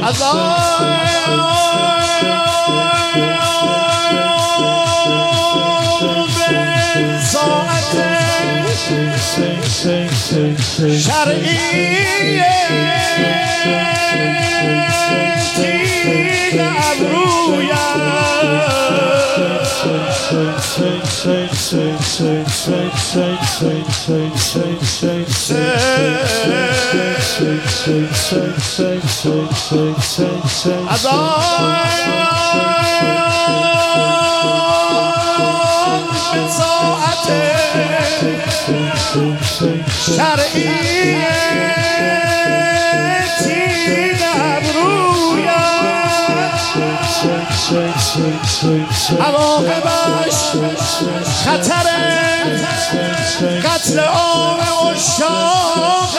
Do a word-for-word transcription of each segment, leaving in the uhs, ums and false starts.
از ساعت شرعی تیغ ابرویم از آن ساعت شرعی تیغ ابرویم عواقبش خطر قتل عام عشاق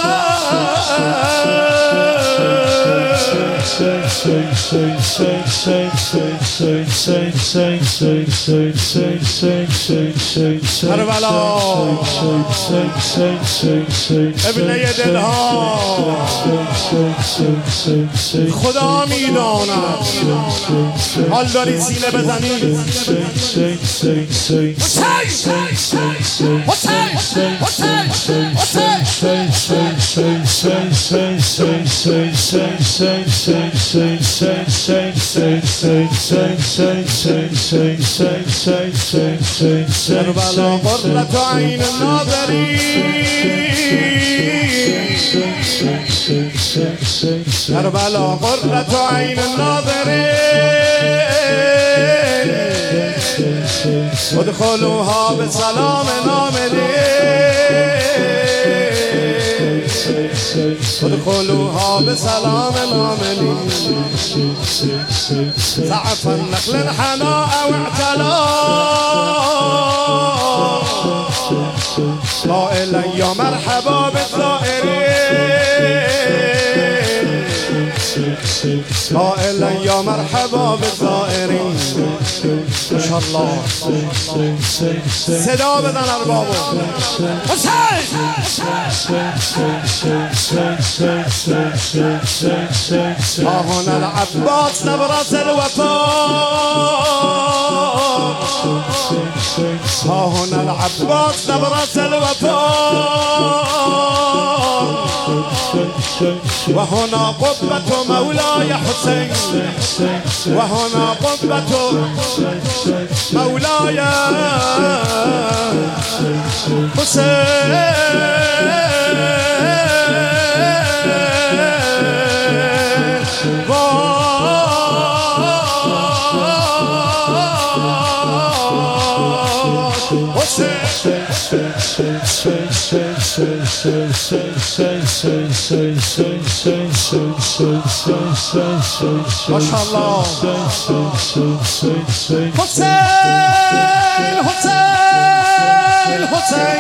کربلا ابنه دلها خدا میداند حال داری سینه بزنی حسین حسین کربلا قرة عین الناظرین کربلا قرة عین الناظرین ادخلوها بسلام آمنین ادخلوها بسلام آمنین ضعف النخل الحناء واعتلا قائلا یا مرحبا بالزائرین قائلا یا مرحبا بالزائرین ماشاءالله صدا بزن اربابو حسین ها هنا العباس نبرس الوفاء ها هنا العباس نبرس الوفاء وهنا قبة مولاي حسين وهنا قبة مولاي ما شاء الله حسين حسين حسين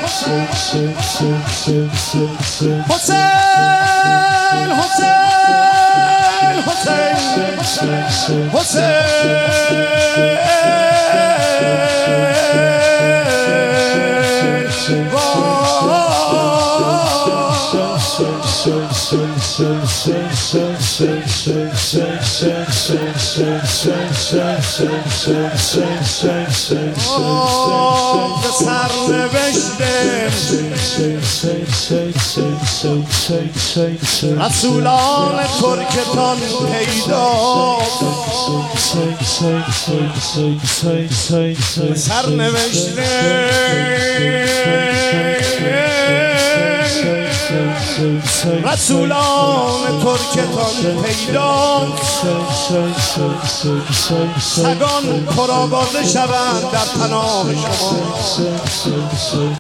حسين حسين سر نوشتم رسولان ترکتان پیدا سر نوشتم رسولان ترکتان پیدا سگان پرآوازه شوند در پناه شما.